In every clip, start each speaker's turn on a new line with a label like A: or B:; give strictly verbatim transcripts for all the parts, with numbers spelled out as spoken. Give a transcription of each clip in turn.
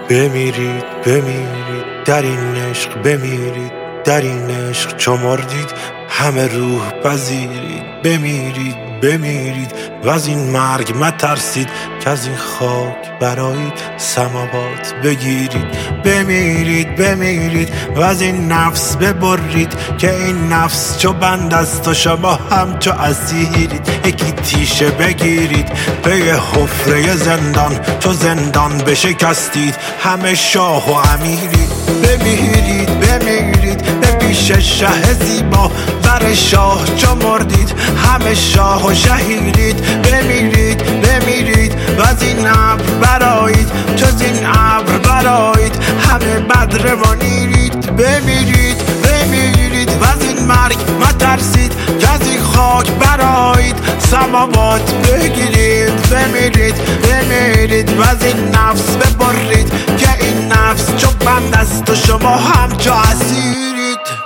A: بمیرید بمیرید در این عشق، بمیرید در این عشق چو مردید همه روح پذیرید. بمیرید بمیرید و از این مرگ مترسید که از این خاک برایید سماوات بگیرید. بمیرید بمیرید و از این نفس ببرید که این نفس چو بند است و شما هم چو اسیرید. یکی تیشه بگیرید به حفره زندان، چو زندان بشکستید همه شاه و امیرید. بمیرید بمیرید به پیش شه زیبا، بر شاه چو مردید همه شاه و شهیرید. بمیرید بمیرید و از این ابر برایید، چو این ابر برایید همه بدر و نیرید. بمیرید بمیرید و از این مرگ مترسید که از این خاک برایید سماوات بگیرید. بمیرید بمیرید و از این نفس ببرید که این نفس چو بند است و شما هم چو اسیرید.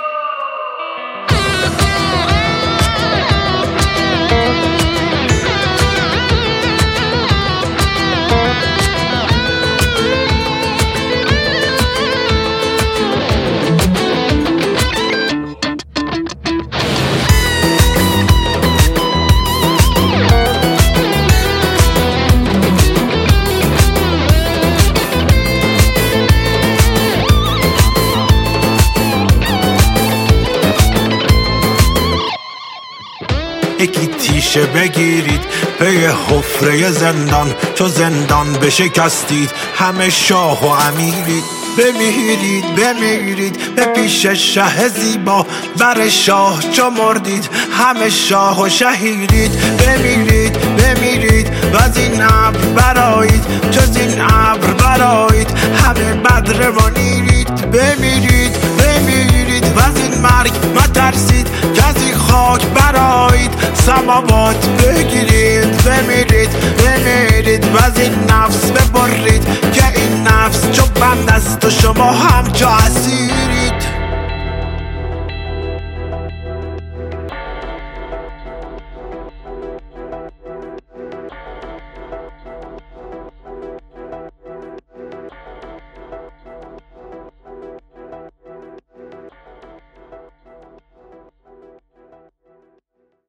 A: یکی تیشه بگیرید به حفره زندان، چو زندان بشکستید همه شاه و امیرید. بمیرید بمیرید به پیش شه زیبا، بر شاه چو مردید همه شاه و شهیرید. بمیرید بمیرید و از این ابر برایید، چو این ابر برایید همه بدر و نیرید. بمیرید بمیرید و از این مرگ مترسید که از این خاک برایید سماوات بگیرید. بمیرید بمیرید و از این نفس ببرید که این نفس چو بند است و شما هم چو اسیر.